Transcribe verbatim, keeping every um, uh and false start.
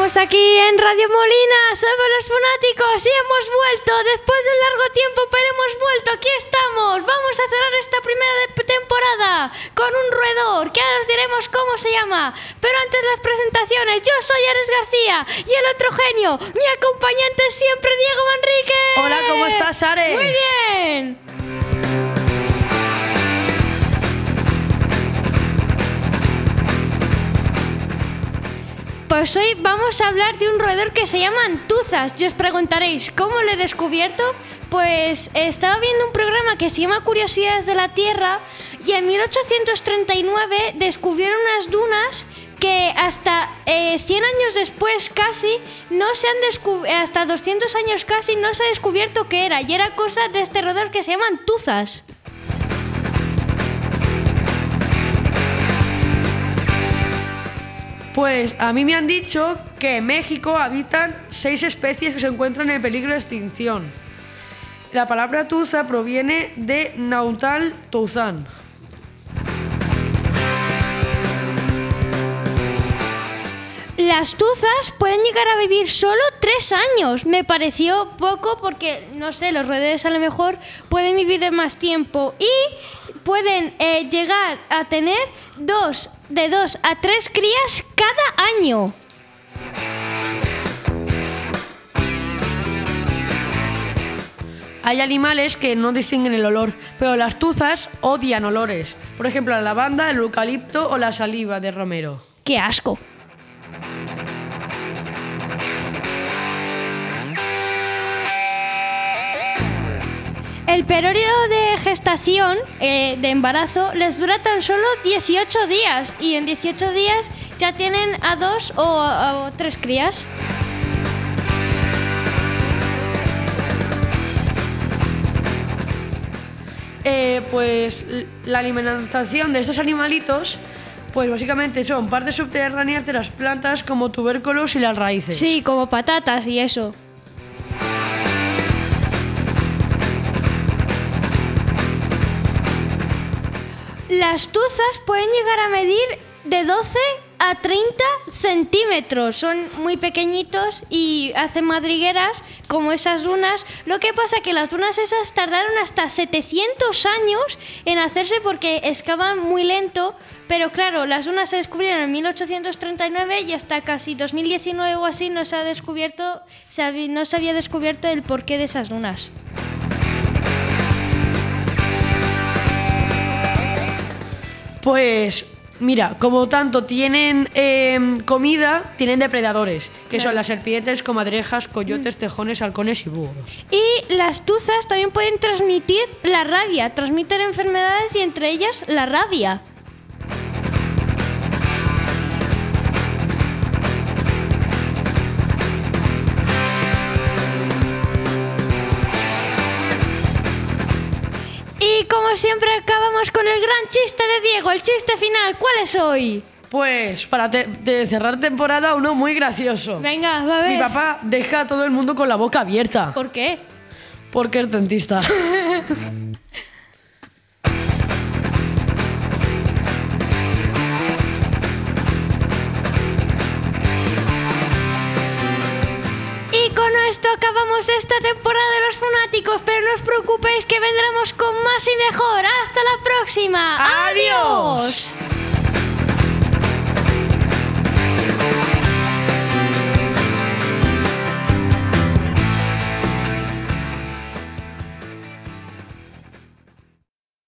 estamos aquí en Radio Molina, somos los Funáticos y hemos vuelto después de un largo tiempo, pero hemos vuelto, aquí estamos. Vamos a cerrar esta primera de- temporada con un roedor, que ahora os diremos cómo se llama. Pero antes las presentaciones, yo soy Ares García y el otro genio, mi acompañante siempre, Diego Manrique. Hola, ¿cómo estás, Ares? Muy bien. Pues hoy vamos a hablar de un roedor que se llama antuzas. Y os preguntaréis, ¿cómo lo he descubierto? Pues estaba viendo un programa que se llama Curiosidades de la Tierra y en mil ochocientos treinta y nueve descubrieron unas dunas que hasta eh, cien años después casi no se han descubierto, hasta doscientos años casi no se ha descubierto qué era. Y era cosa de este roedor que se llama antuzas. Pues a mí me han dicho que en México habitan seis especies que se encuentran en peligro de extinción. La palabra tuza proviene de Náhuatl tuzán. Las tuzas pueden llegar a vivir solo tres años. Me pareció poco porque, no sé, los roedores a lo mejor pueden vivir más tiempo y pueden eh, llegar a tener dos, de dos a tres crías cada año. Hay animales que no distinguen el olor, pero las tuzas odian olores. Por ejemplo, la lavanda, el eucalipto o la saliva de romero. ¡Qué asco! El periodo de gestación, eh, de embarazo, les dura tan solo dieciocho días y en dieciocho días ya tienen a dos o, o tres crías. Eh, pues l- la alimentación de estos animalitos, pues básicamente son partes subterráneas de las plantas como tubérculos y las raíces. Sí, como patatas y eso. Las tuzas pueden llegar a medir de doce a treinta centímetros. Son muy pequeñitos y hacen madrigueras como esas dunas. Lo que pasa es que las dunas esas tardaron hasta setecientos años en hacerse porque excavan muy lento. Pero claro, las dunas se descubrieron en mil ochocientos treinta y nueve y hasta casi dos mil diecinueve o así no se ha descubierto, se había, no se había descubierto el porqué de esas dunas. Pues mira, como tanto tienen eh, comida, tienen depredadores, que Claro. son las serpientes, comadrejas, coyotes, tejones, halcones y búhos. Y las tuzas también pueden transmitir la rabia, transmiten enfermedades y entre ellas la rabia. Y como siempre acabamos con el gran chiste de Diego, el chiste final. ¿Cuál es hoy? Pues para te- de cerrar temporada, uno muy gracioso. Venga, va a ver. Mi papá deja a todo el mundo con la boca abierta, ¿Por qué? porque es dentista. Y con esto acabamos esta temporada de los Funáticos, pero no os preocupéis que vendremos con más y mejor. ¡Hasta la próxima! ¡Adiós! ¡Adiós!